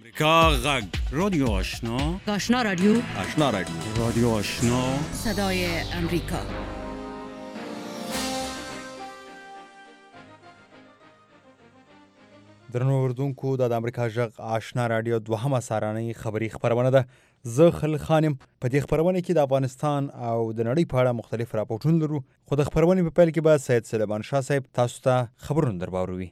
امریکا غږ رادیو آشنا آشنا رادیو رادیو آشنا صدای امریکا. درنو اوردونکو د امریکا غږ آشنا رادیو دوهمه سارانۍ خبری خبرونه ده. زه خل خانم په دې خبرونه کې د افغانستان او د نړۍ په اړه مختلف راپورټونه لرو، خو د خبرونې په پیل کې به سید سلیمان شاه صاحب تاسو ته خبرونه درباروي.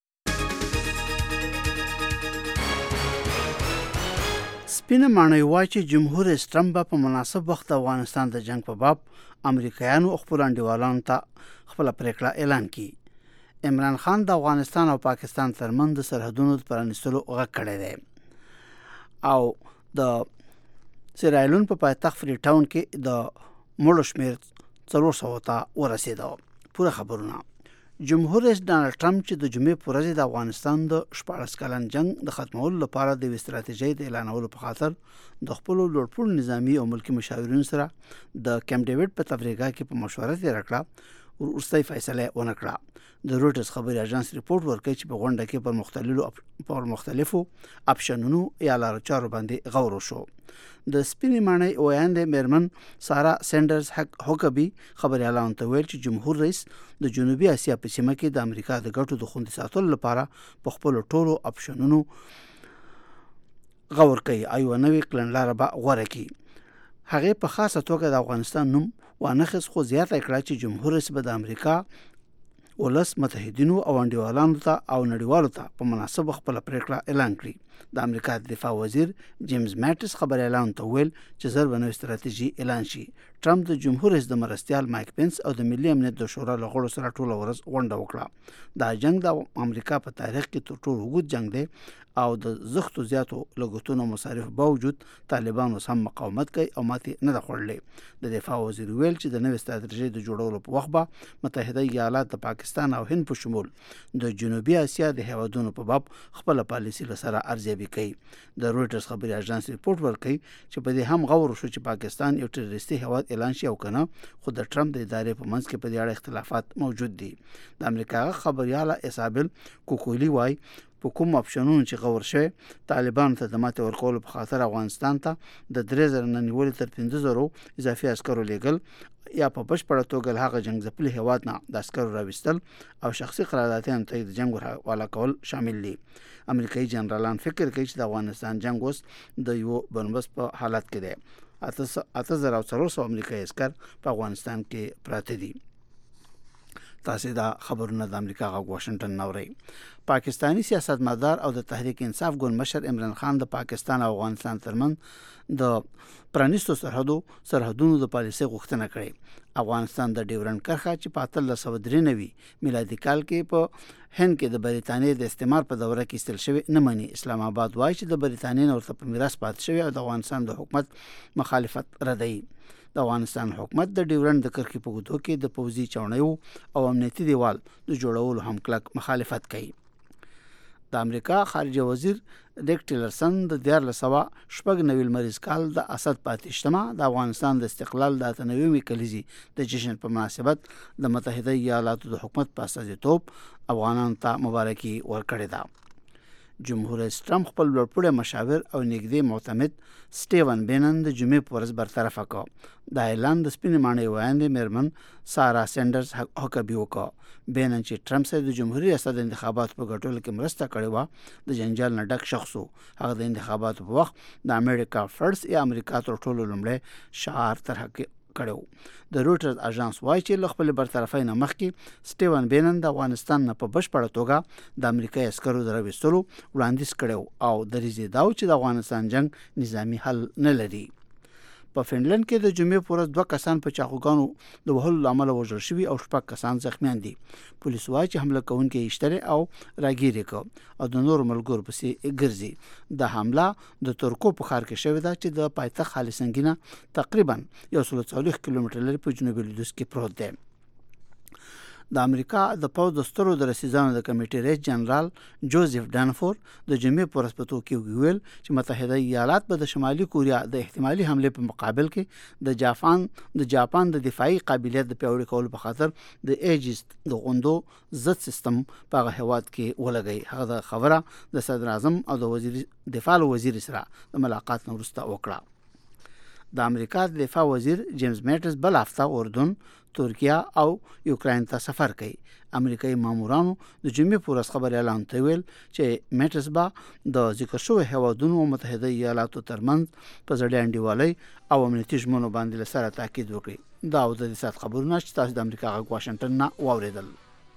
سپینه ماڼۍ وایي چې جمهور رئیس ټرمپ په مناسب وخت افغانستان د جنگ په باب امریکایانو او خپلو انډیوالانو ته خپله پریکړه اعلان کړي. عمران خان د افغانستان او پاکستان ترمنځ د سرحدونو د پرانیستلو غږ کړی دی او د سیرایلون په پایتخت فری ټاون کې د مړو شمېر 400 ته ورسېده. پوره خبرونه. جمهور رئیس ډانلډ ټرمپ چې د جمعې په ورځ د افغانستان د 14 کلن جنگ د ختمولو لپاره د یوې ستراتیژۍ د اعلانولو په خاطر د خپلو لوړپوړو نظامي او ملکي مشاورینو سره د کیمپ ډیوډ په تفریحګاه کې په مشوره تېره کړه، وروستۍ فیصله ونه کړه. د روټرز خبري اژانس ریپورټ ورکوي چې په غونډه کې پر مختلفو اپشنونو یا لارو چارو باندې غور وشو. د سپینې ماڼۍ ویاندې میرمن سارا سینډرز هوکبي خبريالانو ته ویل چې جمهور رئیس د جنوبي اسیا په سیمه کې د امریکا د ګټو د خوندي ساتلو لپاره په خپلو ټولو اپشنونو غور کوي او یوه نوې کړنلاره به غوره کړي. هغې په خاصه توګه د افغانستان نوم وانخیست، خو زیاته کړه چې جمهور رئیس به د امریکا ولس متحدینو او انډیوالانو ته او نړیوالو ته په مناسب خپله پریکړه اعلان کړي. د امریکا د دفاع وزیر جیمز ماټس خبريالانو ته ویل چې ژر به نوې ستراتیژي اعلان شي. ټرمپ د جمهور رئیس د مرستیال مایک پینس او د ملي امنیت د شورا له غړو سره ټوله ورځ غونډه وکړه. دا جنگ د امریکا په تاریخ کې تر ټولو اوږد جنگ دی او د زښتو زیاتو لګښتونو مصارف باوجود طالبان اوس هم مقاومت کوي او ماتې نه ده خوړلې. د دفاع وزیر ویل چې د نوې ستراتیژۍ د جوړولو په وخت به متحده ایالات د پاکستان او هند په شمول د جنوبي اسیا د هیوادونو په باب خپله پالیسي له سره ارزیابي کوي. د رویټرز خبري اژانس ریپورټ ورکوي چې په دې هم غور وشو چې پاکستان یو ټیرریستي هیواد اعلان شي او کنه، خو د ټرمپ د ادارې په منځ کې په دې اړه اختلافات موجود دي. د امریکا خبرياله ایسابل کوکولی وایي په کوم اپشنونو چې غور شوی طالبانو ته د ماتې ورکولو په خاطر افغانستان ته د 3000 نه نیولې تر 5000 اضافي عسکرو لیږل یا په بشپړه توګه له هغه جنګ ځپلي هیواد نه د عسکرو راویستل او شخصي قراردادیانو ته د جنګ ورحواله کول شامل دي. امریکایي جنرالان فکر کوي چې د افغانستان جنګ اوس د یو بنبست په حالت کې دی. 8400 امریکایي عسکر په افغانستان کې پراته دي. تاسو دا خبرونه د امریکا غږ واشنگټن نوري. پاکستانی سیاستمدار او د تحریک انصاف ګوند مشر عمران خان د پاکستان او افغانستان ترمن د پرانیستو سرحدونو د پالیسۍ غوښتنه کړې. افغانستان د ډیورنډ کرښه چې په 1393 میلادي کال کې په هند کې د بریتانیې د استعمار په دوره کې ایستل شوی نه مني. اسلام آباد وایي چې د بریتانیې نه ورته په میراث پاتې شوی او د افغانستان د حکومت مخالفت ردوي. د افغانستان حکومت د ډیورنډ د کرښې په اوږدو کې د پوځي چوڼیو او امنیتي دیوال د جوړولو هم کلک مخالفت کوي. د امریکا خارجه وزیر ریک ټیلرسن د 1490 لمریز کال د اسد پاتېشتمه د افغانستان د استقلال د 98 کلیزي د جشن په مناسبت د متحده ایالاتو د حکومت په استازیتوب افغانانو ته مبارکي ورکړې ده. جمهور رئیس ټرمپ خپل لوړپوړی مشاور او نږدې معتمد سټیون بینن د جمعې په ورځ برطرفه کړ. دا اعلان د سپینې ماڼۍ ویاندې میرمن سارا سینډرز هوکبي وکړ. بینن چې ټرمپ سره د جمهوریت ریاست د انتخاباتو په ګټلو کې مرسته کړې وه، د جنجال نه ډک شخص و. هغه د انتخاباتو په وخت د امریکا فرست یا امریکا تر ټولو لومړی شعار طرح کړو. د روټرز اژانس وایي چې له خپل برطرفۍ نه مخکې سټیون بینن د افغانستان نه په بشپړه توګه د امریکایي عسکرو د راویستلو وړاندیز کړی او دریځ یې دا و چې د افغانستان جنگ نظامي حل نه لري. په فنلند کې د جمعې په ورځ 2 کسان په چاقوګانو د وهلو له امله وژل شوي او 6 کسان زخمیان دي. پولیس وایي چې حمله کوونکي یې ایشتلې او راګیر یې کړ او د نورو ملګرو پسې ګرځي. د حمله د ترکو په ښار کې شوې ده چې د پایتخت هلسنکي نه تقریبا 140 کیلومتر لرې په جنوبي لویدیځ کې پروت دی. د امریکا د پوځ د سترو د رسیدانو د کمیټې رئیس جنرال جوزف ډانفور د جمعې په ورځ په توکیو کې ویل چې متحده ایالات به د شمالي کوریا د احتمالي حمله په مقابل کې د جاپان د دفاعي قابلیت د پیاوړي کولو په خاطر د ایجز د غوندو ضد سیستم په هغه هیواد کې ولګي. هغه د خبره د صدر اعظم او د وزیر دفاع وزیر سره د ملاقات وروسته وکړه. د امریکا د دفاع وزیر جیمز میټس بل هفته اردن، ترکیه او یوکراین ته سفر کوي. امریکایي مامورانو د جمعې په ورځ خبري اعلان ته ویل چې میټس به د ذکر شوی هیوادونو او متحده ایالاتو ترمنځ په زړه انډیوالۍ او امنیتي ژمنو باندې سره تاکید وکړي. دا د دې سات خبرونه چې تاسو د امریکا غږ واشنگټن نه واوریدل.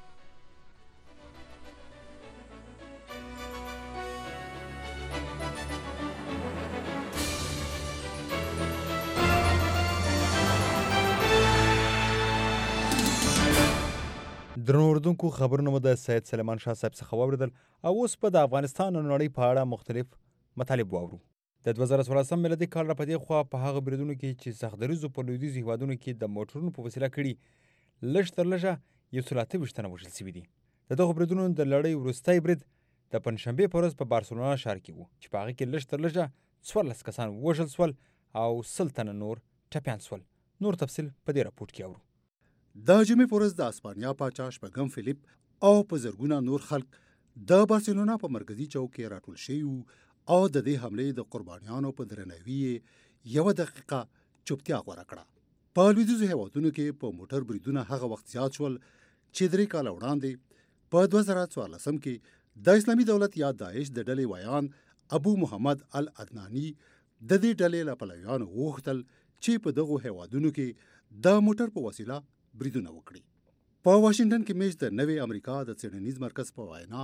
درنو اردوونکو خبرونه مو د سید سلیمان شاه صاحب څخه واوریدل او اوس په د افغانستان او نړۍ په اړه مختلف مطالب واورو. د 2014 میلادي کال را په دې خوا په هغه بریدونو کې چې سختدریزو په لویدیځو هیوادونو کې د موټرونو په وسیله کړي لږ تر لږه 128 تنه وژل شوي دي. د دغو بریدونو د لړۍ وروستی برید د پنجشنبې په ورځ په بارسلونا ښار کې و چې په هغه کې لږ تر لږه 14 کسان وژل سول او 100 تنه نور ټپیان سول. نور تفصیل په دې راپورټ کې اورو. د جمعې په ورځ د اسپانیا پاچا شپږم فلیپ او په زرګونه نور خلک د بارسلونا په مرکزي چوک کې راټول شوي وو او د دې حملې د قربانیانو په درناوي یوه دقیقه چوپتیا غوره کړه. په لویدیځو هیوادونو کې په موټر بریدونه هغه وخت زیات شول چې 3 کاله وړاندې په 2014 کې د اسلامي دولت یا داعش د ډلې ویان ابو محمد العدناني د دې ډلې له پلویانو وغوښتل چې په دغو هیوادونو کې د موټر په وسیله بریدونه وکړي. په واشنگټن کې میش د نوې امریکا د څېړنیز مرکز په وینا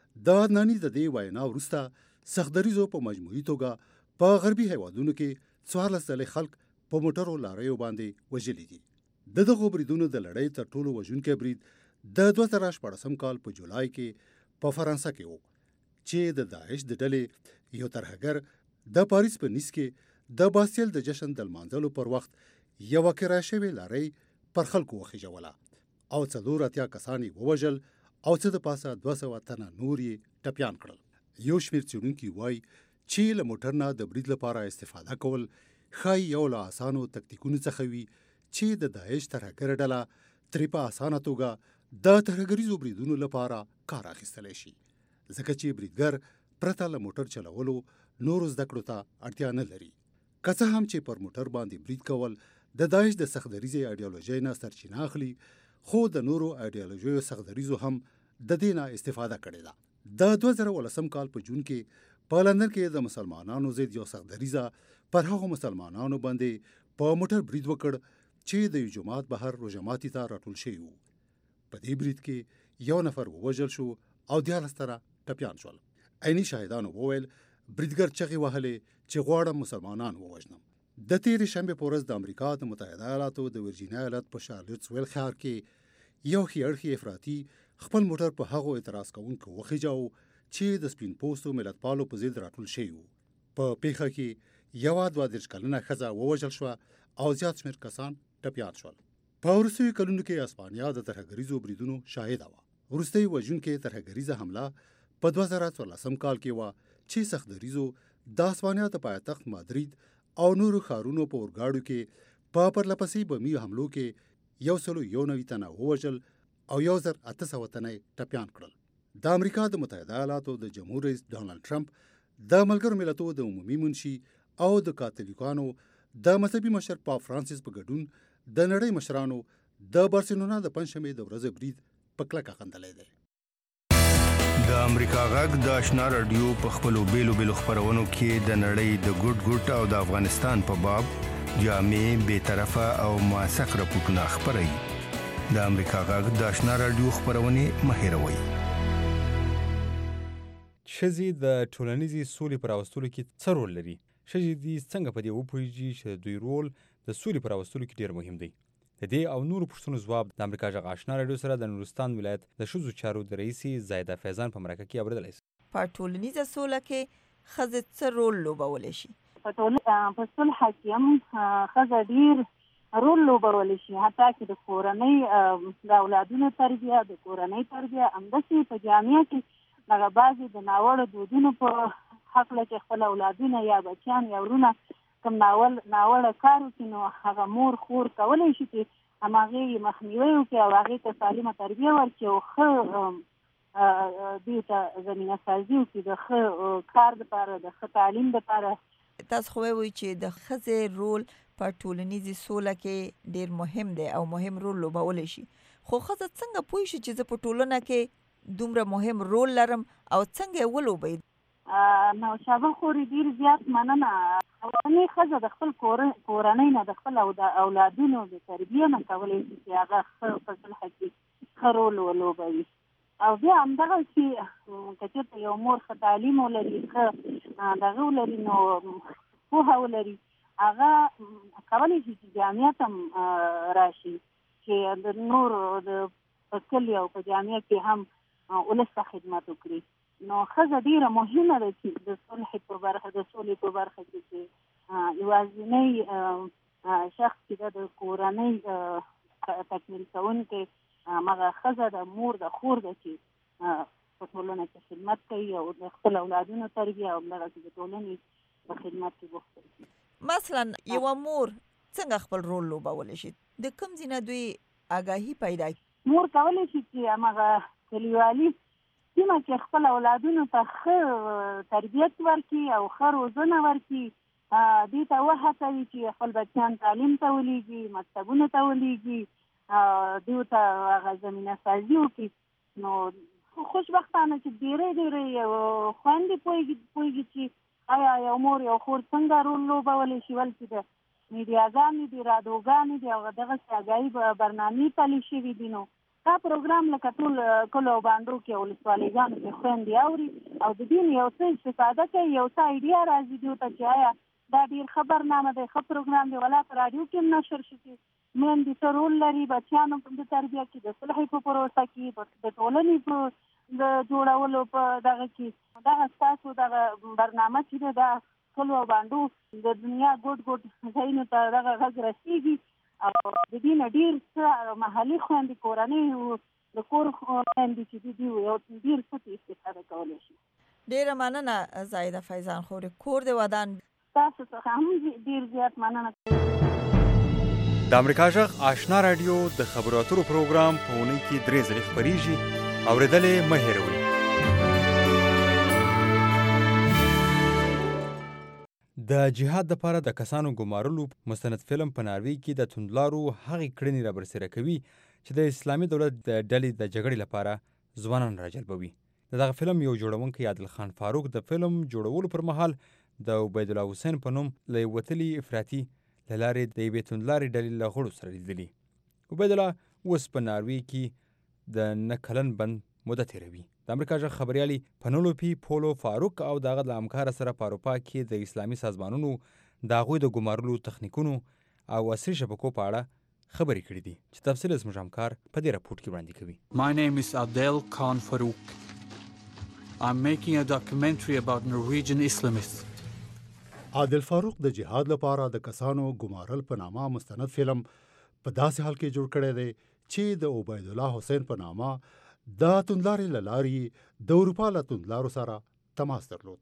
د عدناني د دې وینا وروسته سختدریزو په مجموعي توګه په غربي هیوادونو کې 14 ځلې خلک په موټرو لاریو باندې وژلي دي. د دغو بریدونو د لړۍ تر ټولو وژونکی برید د 2014 کال په جولای کې په فرانسه کې و چې د داعش د ډلې یو ترهګر د پاریس په نیس کې د باستیل د جشن د لمانځلو پر وخت یوه کرایه شوې لارۍ پر خلکو وخیژوله او 4 کسان یې ووژل او څه د پاسه 200 تنه نور یې ټپیان کړل. یو شمېر څېړونکي وایي چې له موټر نه د برید لپاره استفاده کول ښایي یو له اسانو تکتیکونو څخه وي چې د داعش ترهګره ډله ترې په اسانه توګه د ترهګریزو بریدونو لپاره کار اخیستلی شي، ځکه چې بریدګر پرته له موټر چلولو نورو زده کړو ته اړتیا نه لري. که څه هم چې پر موټر باندې برید کول د داعش د سختدریزې ایډیالوژۍ نه سرچینه اخلي، خو د نورو ایډیالوژیو سختدریزو هم د دې نه استفاده کړې ده. د 2018 کال په جون کې په لندن کې د مسلمانانو ضد یو سختدریزه پر هغو مسلمانانو باندې په موټر برید وکړ چې د یو جماعت بهر روژه ماتي ته راټول شوي وو. په دې برید کې یو نفر ووژل شو او 11 تنه ټپیان شول. عیني شاهدانو وویل بریدګر چغې وهلې چې غواړم مسلمانان ووژنم. د تېرې شنبې په ورځ د امریکا د متحده ایالاتو د ورجینیا ایالت په شارلټسویل ښار کې یو ښي اړخي افراطي خپل موټر په هغو اعتراض کوونکو وخیژاو چې د سپین پوستو ملتپالو په ضد راټول شوي وو. په پیښه کې یوه 32 کلنه ښځه ووژل شوه او زیات شمېر کسان ټپیان شول. په وروستیو کلونو کې اسپانیا د ترهګریزو بریدونو شاهده وه. وروستۍ وژونکې ترهګریزه حمله په 2014 کال کې وه چې سختدریزو د اسپانیا د پایتخت مادرید او نورو ښارونو په اورګاډو کې په پرلپسې بمي حملو کې 191 تنه ووژل او 1800 تنه ټپیان کړل. د امریکا د متحده ایالاتو د جمهور رئیس ډانلډ ټرمپ د ملګرو ملتونو د عمومي منشي او د کاتولیکانو د مذهبي مشر پاپ فرانسیس په ګډون د نړۍ مشرانو د بارسلونا د پنځشنبې د ورځې برید په کلکه خندلی دی. د امریکا غږ د آشنا رادیو په خپلو بیلو بیلو خپرونو کې د نړۍ د ګوټ ګوټ او د افغانستان په باب جامع، بېطرفه او موثق راپورټونه خپروي. د امریکا غږ د آشنا رادیو خپرونې مه هېروئ. ښځې د ټولنیزې سولې په راوستلو کې څه رول لري؟ ښځې دې څنګه په دې وپوهېږي چې د دوی رول د سولې په راوستلو کې ډېر مهم دی؟ د دې او نورو پوښتنو ځواب د امریکا غږ آشنا رادیو سره د نورستان ولایت د ښځو چارو د رئیسې زایده فیضان په مرکه کې اورېدلی شي. په ټولنیزه سوله کې ښځې څه رول لوبولی شي؟ په صلح کې هم ښځه ډېر رول لوبولی شي، حتی چې د کورنۍ د اولادونو تربیه، د کورنۍ تربیه، همداسې په جامعه کې هغه بعضې د ناوړه دودونو په هکله چې خپل اولادونه یا بچیان یا ورونه کوم ناوړه کار وکړي، نو هغه مور خور کولی شي چې هماغې مخنیوی وکړي او هغې ته سالمه تربیه ورکړي او ښه دوی ته زمینه سازي وکړي د ښه کار دپاره، د ښه تعلیم دپاره. تاسو خو وایئ چې د ښځې رول په ټولنیزې سوله کې ډېر مهم دی او مهم رول لوبولی شي، خو ښځه څنګه پوه شي چې زه په ټولنه کې دومره مهم رول لرم او څنګه یې ولوبئ؟ نوشابه خوري ډېر زیات مننه. اولنۍ ښځه د خپل کورنۍ نه د خپل اولادونو د تربیې نه کولی شي چې هغه ښه په صلح کې ښه رول ولوبوي. او بیا همدغسې که چېرته یو مور ښه تعلیم ولري، ښه دغه ولري، نو پوهه ولري، هغه کولی شي چې جامعه ته هم راشي چې د نورو په کلي او په جامعه کې هم ولس ته خدمت وکړي. نو ښځه ډېره مهمه ده چې د صلح په برخه، د سولې په برخه کې چې یوازینی شخص چې ده د کورنۍ تکمیل کوونکی هغه ښځه د مور د خور ده چې په ټولنه کې خدمت کوي او د خپل اولادونو تربیه او همدغسې د ټولنې په خدمت کې بوخته وي. مثلا یوه مور څنګه خپل رول لوبولی شي؟ د کوم ځای نه دوی آګاهي پیدا کړي؟ مور کولی شي چې همغه کلیوالي سیمه کې خپل اولادونو ته ښه تربیت ورکړي او ښه روزنه ورکړي، دوی ته وهڅوي چې خپل بچیان تعلیم ته ولیږي، مکتبونو ته ولیږي، دوی ته هغه زمینه سازي وکړي. نو خوشبختانه چې ډېرې خویندې پوهېږي چې آیا یو مور یو خور څنګه رول لوبولی شي، ولې چې د میډیاګانې دي، رادیوګانې دي او دغسې آګاهي برنامې پلي شوي دي. نو دا پروګرام لکه ټول کلو او بانډو کې او ولسوالیګانو کې خویندې اوري او د دې یو څه استفاده کوي، یو څه ایډیا راځي دوی ته چې آیا دا ډېر ښه برنامه دی، ښه پروګرام دی، ولا په راډیو کې هم نشر شي چې میندې څه رول لري بچیانو د تربیه کې، د صلحې په پروسه کې، د ټولنې په د جوړولو په دغه کې. دغه ستاسو دغه برنامه چې ده دا کلو او بانډو د دنیا ګوټ ځایونو ته دغه غږ رسېږي او د دې نه ډېر څه محلي خویندې، کورنۍ د کور خویندې چې دي یو ډېر څه استفاده کولی شي. ډېره مننه زاهده فیضان خوري، کور دې ودان. تاسو څخه هم ډېر زیات مننه. د امریکا غږ آشنا رادیو د خبرو اترو پروګرام په اونۍ کې 3 ځلې خپرېږي، اورېدل یې مه هېروئ. د جهاد دپاره د کسانو ګمارلو مستند فلم په ناروې کې د توندلارو هغې کړنې رابرسېره کوي چې د اسلامي دولت د ډلې د جګړې لپاره ځوانان راجلبوي. د دغه فلم یو جوړونکی عادل خان فاروق د فلم جوړولو پر مهال د عبیدالله حسین په نوم له یو وتلي افراطي له لارې د یوې توندلارې ډلې له غړو سره لیدلي. عبیدالله اوس په ناروې کې د 9 کلن بند موده تېروي. د امریکا غږ خبریالي پنلوپي پولو فاروق او د هغه له همکاره سره په اروپا کې د اسلامي سازمانونو د هغوی د ګمارلو تخنیکونو او عصري شبکو په اړه خبرې کړي دي چې تفصیل زموږ همکار په دې راپورټ کې وړاندې کوي. My name is Adel Khan Farouk. I'm making a documentary about Norwegian Islamists. عادل فاروق د جهاد لپاره د کسانو ګمارل په نامه مستند فلم په داسې حال کې جوړ کړی دی چې د عبیدالله حسین په نامه د توندلارې له لارې د اروپا له توندلارو سره تماس درلود.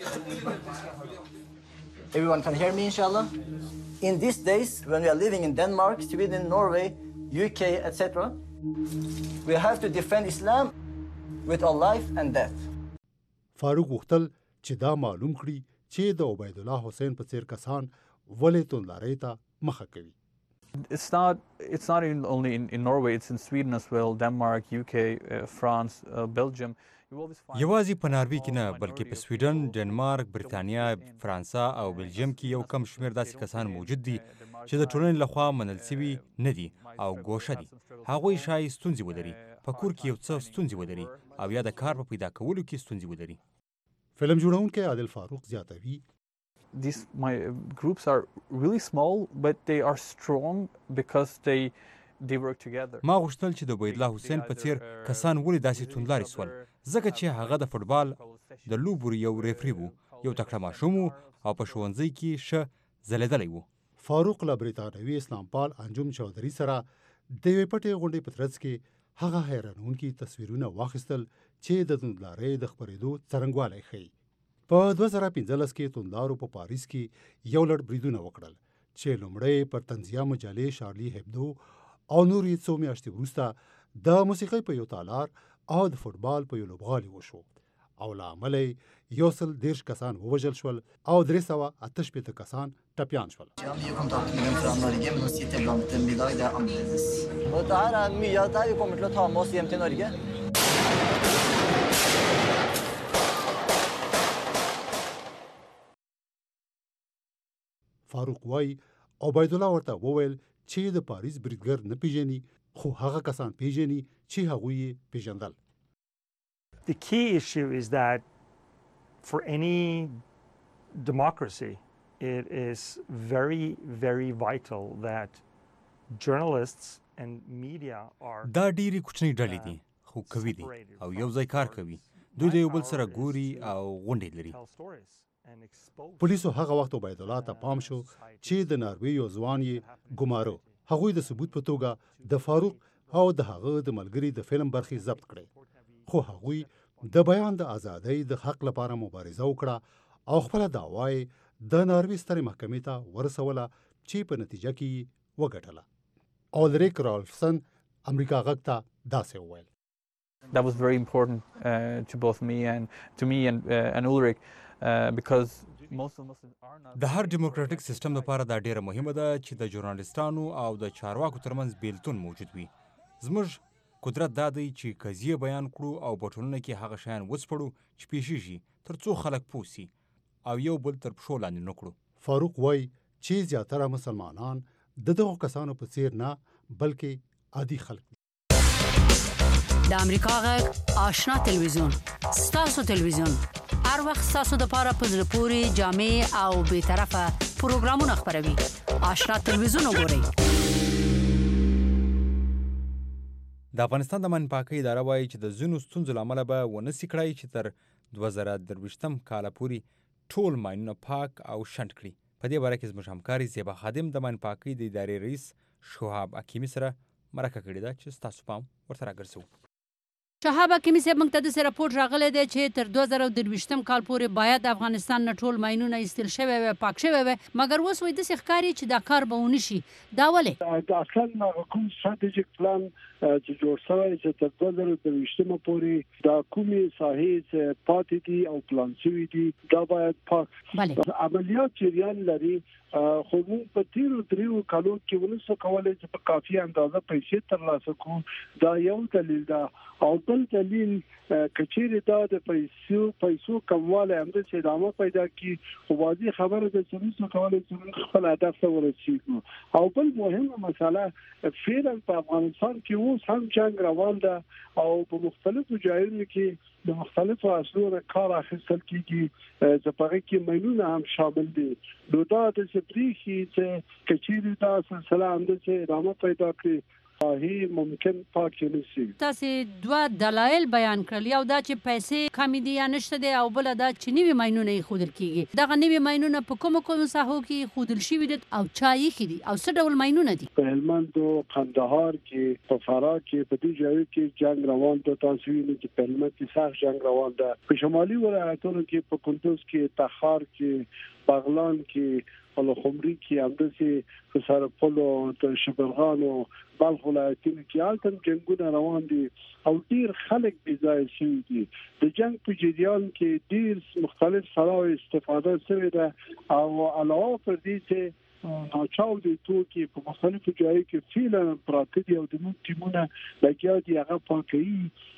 Everyone can hear me, inshallah. In these days, when we are living in Denmark, Sweden, Norway, UK, etc., we have to defend Islam with our life and death. فاروق غوښتل چې دا معلوم کړي چې د عبیدالله حسین په څیر کسان ولې توندلارۍ ته مخه کوي. It's not only in Norway, it's in Sweden as well, Denmark, UK, France, Belgium. یوازې په ناروې کې نه بلکې په سویډن، ډنمارک، بریتانیا، فرانسه او بلجیم کې یو کم شمېر داسې کسان موجود دي چې د ټولنې لخوا منل سوي نه دي او ګوښه دي. هغوی شایي ستونزې ولري، په کور کې یو څه ستونزې ولري او یا د کار په پیدا کولو کې ستونزې ولري. فلم جوړونکی عادل فاروق زیاتوي my groups are really small, but they are strong because they work together. ما غوښتل چې د عبیدالله حسین په څیر کسان ولې داسې توندلارې سول، ځکه چې هغه د فوټبال د لوبو یو ریفري و، یو تکړه ماشوم و او په ښوونځي کې ښه ځلېدلی و. فاروق له برطانوي اسلامپال انجم چودھری سره د یوې پټې غونډې په ترڅ کې هغه حیرانونکي تصویرونه واخیستل چې د توندلارۍ د خپرېدو څرنګوالی ښیي. په 2015 کې توندلارو په پاریس کې یو لړ بریدونه وکړل چې لومړی پر طنزیه مجلې شارلي هبدو او نور یې څو میاشتې وروسته د موسیقۍ په یو تالار او د فوټبال په یو لوبغالي وشو او له امله 140 کسان ووژل شول او 368 کسان ټپیان شول. Vi har mye kontakt med dem fra Norge, men å sitte blant dem i dag, det er annerledes. Og dette her er mye av det vi kommer til å ta med oss hjem til Norge. فاروق وای عبید الله ورته وویل چې د پاریس بریدګر نه پیژني خو هغه کسان پیژني چې هغوی یې پیژندل. The key issue is that for any democracy, it is very, very vital that journalists and media are... دا ډېرې کوچنۍ ډلې دي خو قوي دي او یو ځای کار کوي. دوی د یو بل سره ګوري او غونډې لري. پولیسو هغه وخت عبید الله ته پام شو چې د ناروې یو ځوان یې ګمارو. هغوی د ثبوت په توګه د فاروق او د هغه د ملګري د فلم برخې ضبط کړې. خو هغوی د بیان د ازادۍ د حق لپاره مبارزه وکړه او خپله دعوا یې د ناروې سترې محکمې ته ورسوله چې په نتیجه کې یې وګټله. اولریک رالفسن امریکا غږ ته داسې وویل. That was very important to both me and Ulrich because most of Muslims are not... د هر ډیموکراټیک سیستم لپاره دا ډیره مهمه ده چې د ژورنالیستانو او د چارواکو ترمنځ بیلتون موجود وي. زموږ قدرت دا دی چې قضیه بیان کړو او په ټولنه کې هغه شیان وڅپړو چې پیښیږي تر څو خلک پوه سي او یو بل تر پښو لاندې نه کړو. فاروق وای چې زیاتره مسلمانان د دغو کسانو په څیر نه بلکې عادي خلک دي. د امریکا غږ آشنا تلویزیون ستاسو تلویزیون هر وخت ستاسو دپاره په زړه پورې جامع او بېطرفه پروګرامونه خپروي. آشنا تلویزیون وګورئ. د افغانستان د امن پاکۍ اداره وایي چې د ځینو ستونزو له امله به ونه سي کړای چې تر 2023 کاله پورې ټول ماینونه پاک او شنډ کړي. په دې باره کې زموږ همکاري زیبا خادم د امن پاکۍ د ادارې رئیس شهاب حکیمي سره مرکه کړې ده چې ستاسو پام ورته راګرځوو. شهاب حکیمي صاحب موږ ته داسې راپورټ راغلی دی چې تر 2023 کال پورې باید افغانستان نه ټول ماینونه ایستل شوی وي پاک شوی وي مګر اوس وایي داسې ښکاري چې دا کار به ونه شي. دا ولې؟ اصلا کوم ستراتیژیک پلان چې جوړ شوی چې تر 2023 پورې دا کومې ساحې چې پاتې دي او پلان شوي دي دا باید پاک عملیات جریان لري. خو موږ په تیرو 3 کالو کې ونسو کولای چې په کافي اندازه پیسې ترلاسه کړو. دا یو دلیل ده او بل دلیل کچېرې دا د پیسو کموالی همداسې ادامه پیدا کړي خو واضح خبره ده چې ونسو کولای چې موږ خپل هدف ته ورسېږو. او بل مهمه مسله فعلا په افغانستان کې اوس هم جنګ روان ده او په مختلفو ځایونو کې د مختلفو اصلونو کار اخیستل کېږي چې په هغې کې ماینونه هم شامل دي. نو دا داسې پرېښي چې کچېرې دا سلسله همداسې ادامه پیدا کړي ممکن پاک نه شي. تاسې 2 دلایل بیان کړل. یو دا چې پیسې کمې دي یا نشته دی او بله دا چې نوي ماینونه ایښودل کېږي. دغه نوي ماینونه په کومو ساحو کې ایښودل شوي دي او چا ایښي دي او څه ډول ماینونه دي؟ په هلمند او قندهار کې په فراه کې په دې ځایو کې جنګ روان ده. تاسو وینئ چې په هلمند کې سخت جنګ روان ده. په شمالي ولایتونو کې په کندوز کې تخار کې بغلان کې خمري کې همداسې په سرپل او د شبرغان او بلخ ولایتونو کې هلته جنګونه روان دي او ډېر خلک بې ځایه شوي دي. د جنګ په جریان کې ډېر مختلف سلاحو استفاده شوې ده او علاوه پر دې چې ناچاودي توکي په مختلفو ځایو کې فعلا پراته دي او د موږ ټیمونه لګیا دي هغه پاکوي.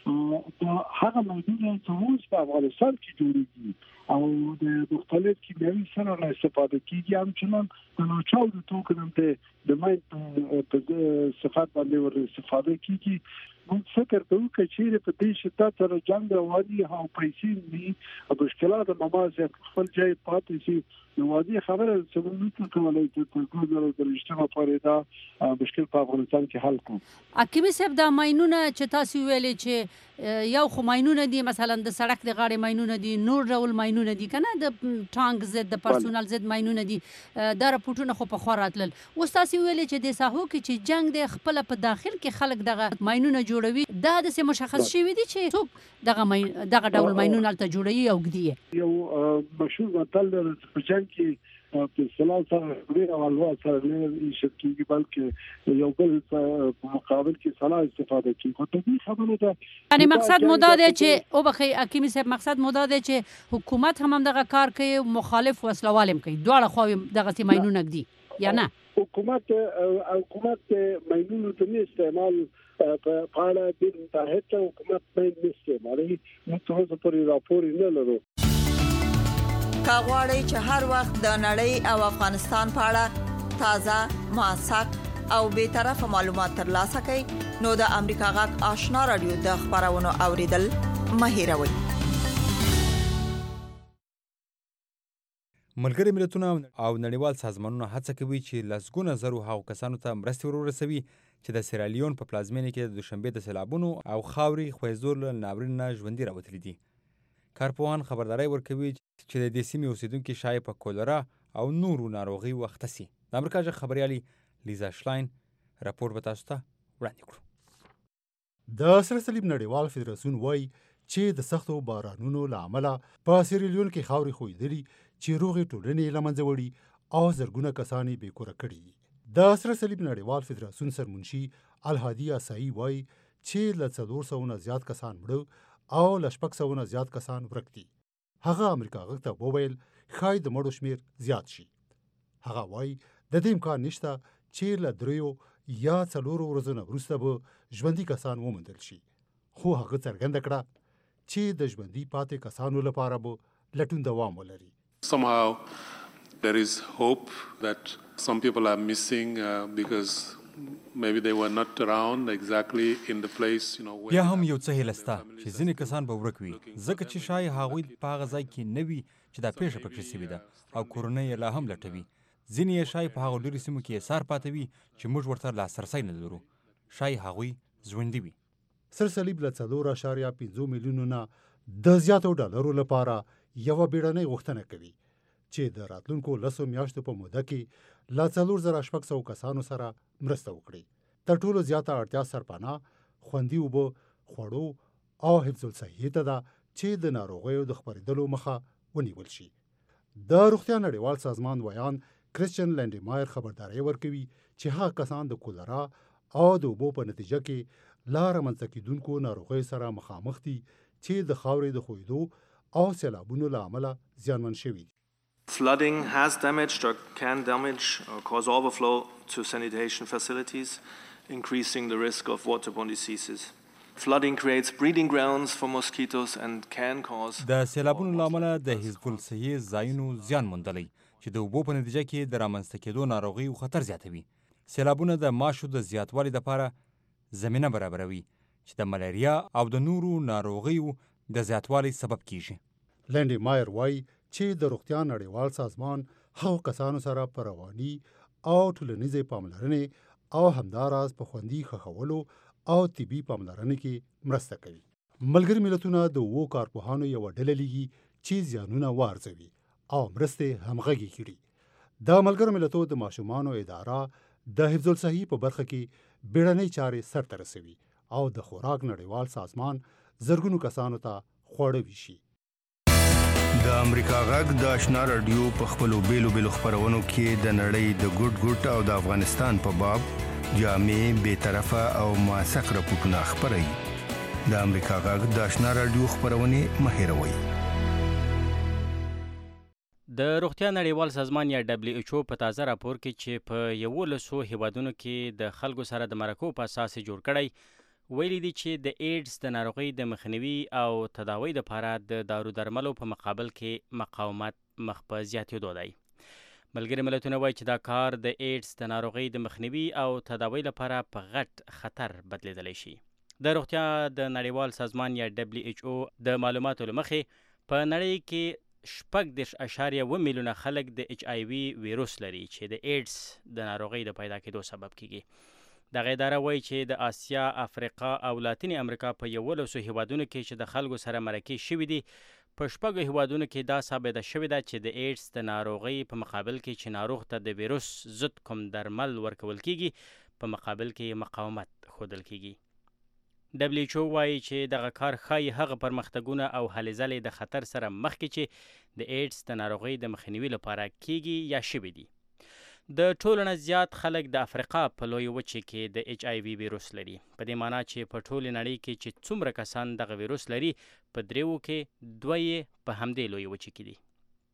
هغه موضوع چې اوس په افغانستان کې جوړېږي او د مختلف کیمیاوي سره استفاده کیږي همچنان د ناچاودي توکو د ماین په صفات باندې ور استفاده کیږي. موږ فکر کوو چې چیرې په دې شدت سره جنگ رواني او پیسې دي او مشکلات ممازه خپل ځای پاتې شي نو واضح خبره چې موږ کولای چې په ګوزارو د اجتماع پرې دا مشکل په افغانستان کې حل کړو. حکیمي صاحب دا ماینونه چې تاسو ویلې چې یو خو ماینونه دي مثلا د سړک د غاړې ماینونه دي نور ډول ماینونه دي کنه د ټانک ضد د پرسونل ضد ماینونه دي دا رپورټونه خو په خور راتلل. اوس تاسو ویلې چې د ساحو کې چې جنگ د خپل په داخل کې خلک دغه ماینونه جوړوي دا د څه مشخص شوی دي چې څوک دغه ډول ماینونه تل جوړوي او ګدي یو مشهور متل د جنگ کې په سلام سره غوړي او الوا سره نه شتېږي بلکې یو بل په مقابل کې سلا استفاده کوي. خو دې خبره ده یعنی مقصد مو دا دی چې او بخي حکیمي صاحب مقصد مو دا دی چې حکومت هم دغه کار کوي مخالف وسلوالم کوي دواړه خو دغه تی ماینونه ګدي یا نه حکومت ماینونو ته استعمال په اړه د متحده حکومت باندې استعمالي متوازن پرې راپور نه لرو. کاغواړی چې هر وخت د نړۍ او افغانستان په اړه تازه موثق او به طرفه معلومات ترلاسه کړئ نو د امریکا غږ آشنا رادیو د خبرونو اوریدل مه هیروئ. ملګري ملتونه او نړیوال سازمانونه هڅه کوي چې لسګونه زرو هغو کسانو ته مرستې ورسوي چې د سیرالیون په پلازمینه کې د دوشنبه د سیلابونو او خاورې خویزور له ناورین نه ژوندي راوتلي دي. کارپوهان خبرداري ورکوي چې د دې سیمې اوسیدونکي شاید په کولرا او نورو ناروغیو اخته سي. د امریکا ژغ خبريالي لیزا شلاین راپور به تاسو ته وړاندې کړو. د سره صلیب نړیوال فدراسیون وایي چې د سختو بارانونو له امله په سیرالیون کې خاورې خویدلي چې روغې ټولنې له منځه وړي او زرګونه کسان یې بېکوره کړي دي. د سره صلیب نړیوال فدراسیون سرمنشي الهادي اسائی وایي چې له 400 نه زیات کسان مړه او له 600 نه زیات کسان ورک دي. هغه امریکا غږ ته وویل ښایي د مړو شمیر زیات شي. هغه وایي د دې امکان نشته چې له 3 یا 4 ورځې نه وروسته به ژوندي کسان وموندل شي. خو هغه څرګنده کړه چې د ژوندي پاتې کسانو لپاره به لټون دوام ولري. Somehow there is hope that some people are missing because maybe they were not around exactly in the place, you know. بیا هم یو څه هلسته چې ځینې کسان به ورک وي ځکه چې شاید هغوی په هغه ځای کې نه وي چې دا پیښه پکې شوې ده او کورنۍ یې لا هم لټوي. ځینې یې شاید په هغو لرې سیمو کې احصار پاته وي چې موږ ورته لاسرسی نه لرو. شاید هغوی ژوندي وي. سر صلیب له 4.5 میلیونو نه د زیاتو ډالرو لپاره یوه بیړنۍ غوښتنه کوي چې د راتلونکو 10 میاشتو په موده کې له 4600 کسانو سره مرسته وکړي. تر ټولو زیاته اړتیا سرپناه، خوندي اوبه، خوړو او حفظ الصحې ته ده چې د ناروغیو د خپرېدلو مخه ونیول شي. د روغتیا نړیوال سازمان ویان کریسچن لینډمایر خبرداري ورکوي چې هغه کسان د کولرا او د اوبو په نتیجه کې لا رامنځته کېدونکو ناروغیو سره مخامخ دي چې د خاورې د خویدو او سیلابونو له امله زیانمن شوي دي. Flooding has damaged or can damage or cause overflow to sanitation facilities, increasing the risk of waterborne diseases. Flooding creates breeding grounds for mosquitoes and can cause د سیلابونو له امله د حفظ الصحې ځایونو زیان موندلی چې د اوبو په نتیجه کې د رامنځته کېدو ناروغیو خطر زیاتوي. سیلابونه د ماشو د زیاتوالي لپاره زمینه برابروي چې د ملاریا او د نورو ناروغیو د زیاتوالي سبب کیږي. لینډمایر وایي چې د روغتیا نړیوال سازمان هغو کسانو سره په رواني او ټولنیزې پاملرنې او همداراز په خوندي ښخولو او طبي پاملرنې کې مرسته کوي. ملګري ملتونه د 2 کارپوهانو یوه ډله لیږي چې زیانونه وارزوي او مرستې همغږي کړي. د ملګرو ملتو د ماشومانو اداره د حفظ الصحې په برخه کې بیړنۍ چارې سرته رسوي او د خوراک نړیوال سازمان زرګونو کسانو ته خواړه ویشي. د امریکا غږ د آشنا رادیو په خپلو بیلو خبرونو کې د نړۍ د ګډ او د افغانستان په باب جامع، بی‌طرفه او موثق راپورټونه خپروي. د امریکا غږ د آشنا رادیو خبرونه مه هېروئ. د روغتیا نړیوال سازمان یا WHO په تازه راپور کې چې په 11 هیوادونو کې د خلکو سره د مرکو په اساس جوړ کړی ویلي دي چې د ایډز د ناروغۍ د مخنیوي او تداوی لپاره د دارو درملو په مقابل کې مقاومت مخ په زیاتېدو دی. ملګري ملتونه وایي چې دا کار د ایډز د ناروغۍ د مخنیوي او تداوی لپاره په غټ خطر بدلیدلی شي. د روغتیا د نړیوال سازمان یا WHO د معلوماتو لمخې په نړۍ کې 6.1 میلیونه خلک د HIV ویروس لري چې د ایډز د ناروغۍ د پیدا کېدو سبب کیږي. دغه اداره وایي چې د آسیا، افریقا او لاتینې امریکا په 11 هیوادونو کې چې د خلکو سره مرکې شوي دي، په 6 هیوادونو کې دا ثابته شوې ده چې د ایډز د ناروغۍ په مقابل کې چې ناروغ ته د ویروس ضد کوم درمل ورکول کیږي په مقابل کې مقاومت ښودل کیږي. WHO وایي چې دغه کار ښایي هغه پرمختګونه او هلې ځلې د خطر سره مخ کې چې د ایډز د ناروغۍ د مخنیوي لپاره کیږي یا شوي دي. د ټولو نه زیات خلک د افریقا په لوی وچې کې د HIV ویروس لري، په دې معنی چې په ټولې نړۍ کې چې څومره کسان دغه ویروس لري په 3 کې 2 یې په همدې لوی وچې کې دي.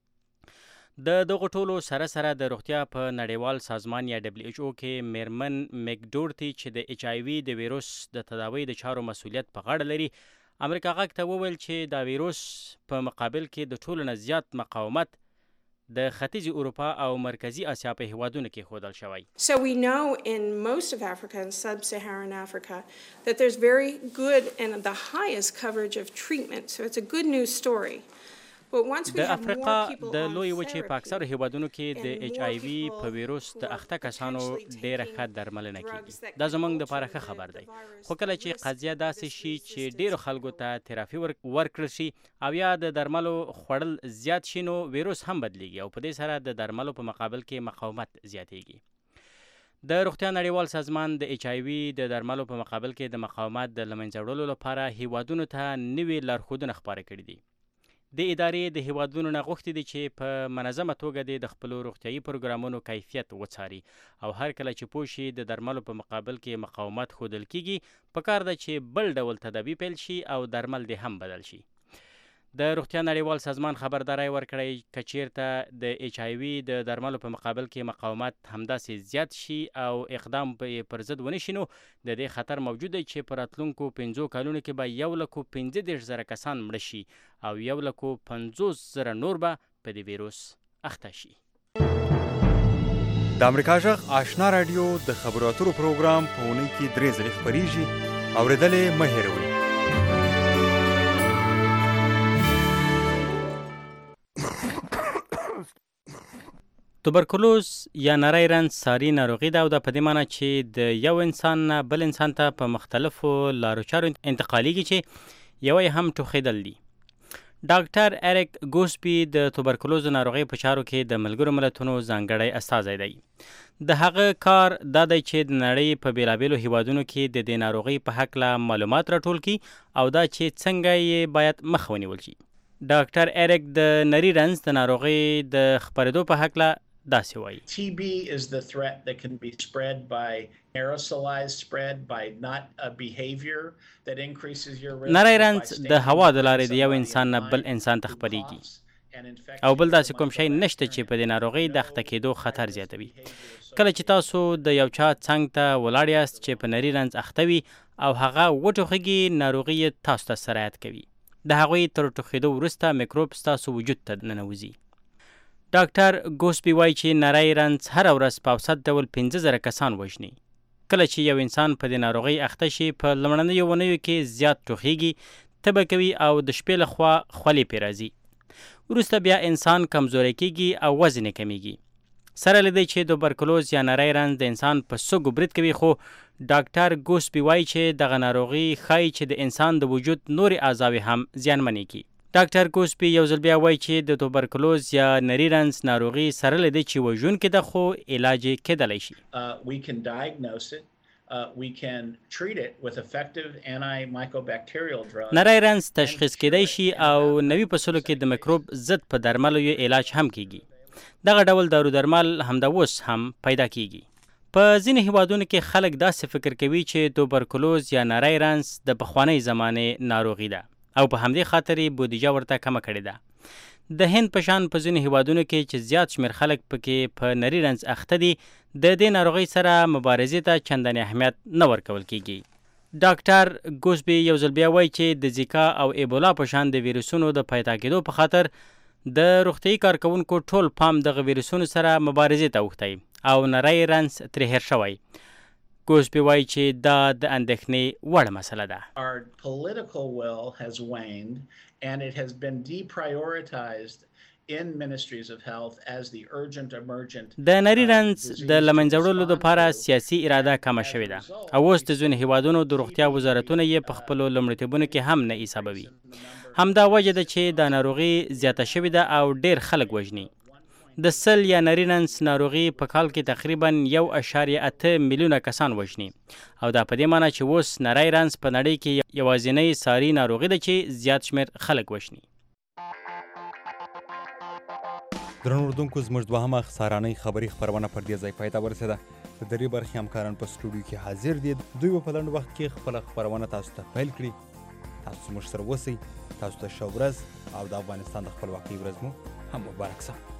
د دغه ټولو سره سره د روغتیا په نړیوال سازمان یا WHO کې میرمن مکډورتي چې د HIV د ویروس د تداوی د چارو مسؤلیت په غاړه لري، امریکا غږ ته وویل چې دا ویروس په مقابل کې د ټولو نه زیات مقاومت د ختیځې اروپا او مرکزی اسیا په هیوادونو کې ښودل شوی. So we know in most of Africa and sub-Saharan Africa that there's very good and the highest coverage of treatment. So it's a good news story. د افریقا د لوی وچې په اکثر هیوادونو کې د HIV په ویروس د اخته کسانو ډیره ښه درملنه کیږي. دا زموږ دپاره ښه خبر دی، خو کله چې قضیه داسې شي چې ډیرو خلکو ته ترافي ورکړل شي او یا د درملو خوړل زیات شي نو ویروس هم بدلیږي او په دې سره د درملو په مقابل کې مقاومت زیاتیږي. د روغتیا نړیوال سازمان د HIV د درملو په مقابل کې د مقاومت د لمنځه وړلو لپاره هیوادونو ته نوي لارښودونه خپاره کړي دي. د ادارې د هیوادونو نه غوښتي دي چې په منظمه توګه د خپلو روغتیایي پروګرامونو کیفیت وڅاري او هر کله چې پوه شي د درملو په مقابل کې مقاومت ښودل کیږي، پکار ده چې بل ډول تدابیر پیل شي او درمل دې هم بدل شي. د روغتیا نړیوال سازمان خبرداری ورکړی که چیرته د HIV د درملو په مقابل کې مقاومت همداسې زیات شي او اقدام پر ضد ونه شي نو د دې خطر موجود دی چې په راتلونکو 5 کلونو کې به 1,15,000 کسان مړه شي او 1,50,000 نور به په دې ویروس اخته شي. د امریکا غږ آشنا رادیو د خبرو اترو پروګرام په اونۍ کې 3 ځلې خپریږي، اورېدلې مه هېروئ. توبرکلوز یا نری رنځ ساري ناروغي ده او دا په دې معنی چې د یو انسان نه بل انسان ته په مختلفو لارو چارو انتقالیږي چې یو یې هم ټوخېدل دي. ډاکټر اریک ګوسپي د توبرکلوز ناروغۍ په چارو کې د ملګرو ملتونو ځانګړی استازی دی. د هغه کار دا دی چې د نړۍ په بیلابیلو هیوادونو کې د دې ناروغۍ په هکله معلومات راټول کړي او دا چې څنګه یې باید مخه ونیول شي. ډاکټر اریک د نری رنځ د ناروغۍ د خپرېدو په هکله داسې وایي. TB is the threat that can be spread by aerosolized spread by not a behavior that increases your risk. نری رنځ د هوا د لارې د یو انسان نه بل انسان ته خپرېږي او بل داسې کوم شی نشته چې په دې ناروغۍ د اخته کېدو خطر زیاتوي. کله چې تاسو د یو چا څنګ ته ولاړ یاست چې په نری رنځ اخته وي او هغه وټوخېږي، ناروغي یې تاسو ته سرایت کوي. د هغوی تر ټوخېدو وروسته میکروب ستاسو وجود ته ننوځي. ډاکټر ګوسپي وایي چې نری رنځ هره ورځ په اوسط ډول 15,000 کسان وژني. کله چې یو انسان په دې ناروغۍ اخته شي په لومړنیو اونیو کې زیات ټوخېږي، تبه کوي او د شپې لخوا خولې پرې راځي. وروسته بیا انسان کمزوری کېږي او وزن یې کمیږي. سره له دې چې توبرکلوز یا نری رنځ د انسان په سږو برید کوي، خو ډاکټر ګوسپي وایي چې دغه ناروغي ښایي چې د انسان د وجود نورې اعضاوې هم زیانمنې کړي. ډاکټر ګوسپي یو ځل بیا وایي چې د توبرکلوز یا نری رنځ ناروغي سره له دې چې وژونکې ده خو علاج یې کېدلی شي. We can diagnose it. We can treat it with effective antimicrobial drugs. نری رنځ تشخیص کېدی شي او نوي فصلو کې د میکروب ضد په درملو یې علاج هم کیږي. دغه ډول دارو درمل همدا اوس هم پیدا کیږي. په ځینې هیوادونو کې خلک داسې فکر کوي چې توبرکلوز یا نری رنځ د پخوانۍ زمانې ناروغي ده او په همدې خاطر یې بودیجه ورته کمه کړې ده. د هند په شان په ځینو هیوادونو کې چې زیات شمېر خلک پکې په نری رنځ اخته دي، د دې ناروغۍ سره مبارزې ته چندانې اهمیت نه ورکول کیږي. ډاکټر ګوسبي یو ځل بیا وایي چې د زیکا او ایبولا په شان د ویروسونو د پیدا کېدو په خاطر د روغتیایي کارکوونکو ټول پام دغه ویروسونو سره مبارزې ته اوښتی او نری رنځ ترې هېر شوی. ګوسپي وایي چې دا د اندېښنې وړ مسله ده. Our political will has waned and it has been deprioritized in ministries of health as the urgent emergent. د نری رنځ د لمنځه وړلو لپاره سیاسي اراده کمه شوې ده او اوس د ځینو هیوادونو د روغتیا وزارتونه یې په خپلو لومړیتوبونو کې هم نه حسابوي. همدا وجه ده چې دا ناروغي زیاته شوې ده او ډېر خلک وژني. د سل یا نری رنځ ناروغي په کال کې تقریبا 1.8 میلیونه کسان وژني او دا په دې معنی چې اوس نری رنځ په نړۍ کې یوازینۍ ساري ناروغي ده چې زیات شمېر خلک وژني. درنو اردوونکو زموږ دوهمه سهارنۍ خبري خپرونه پر دې ځای پای ته ورسېده. د درې برخې همکاران په سټوډیو کې حاضر دي. دوی به په لنډ وخت کې خپله خپرونه تاسو ته پیل کړي. تاسو زموږ سره اوسئ. تاسو ته ښه ورځ او د افغانستان د خپلواکۍ ورځ مو هم مبارک شه.